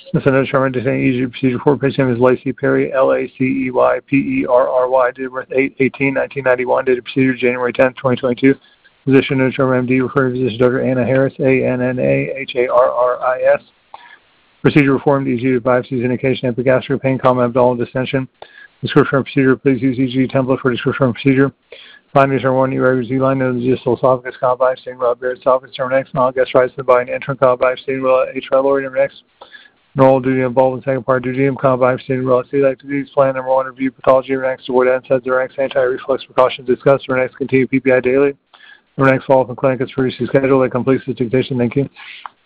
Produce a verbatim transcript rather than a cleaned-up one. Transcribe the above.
The Senator Chairman detaining E G procedure for patient name is Lacey Perry, L A C E Y P E R R Y, date of birth eight eighteen nineteen ninety-one, date of procedure January tenth, twenty twenty-two. Physician Senator Chairman M D, referring physician Doctor Anna Harris, A N N A H A R R I S. Procedure reformed E G to biopsies indication epigastric pain, common abdominal distension. Description of procedure, please use E G template for description of procedure. Findings are one irregular Z line of the distal esophagus, common biopsy, single Barrett's esophagus, terminal X, non-gastritis, the body, and enteral common biopsy, single H. pylori, terminal X. Normal duty involved in second part duty, common biopsy, single celiac disease, plan number one, review pathology, next avoid N SAIDs, or next anti-reflux precautions discussed, or next continue P P I daily. Or next follow-up in clinic is previously scheduled. That completes the dictation. Thank you.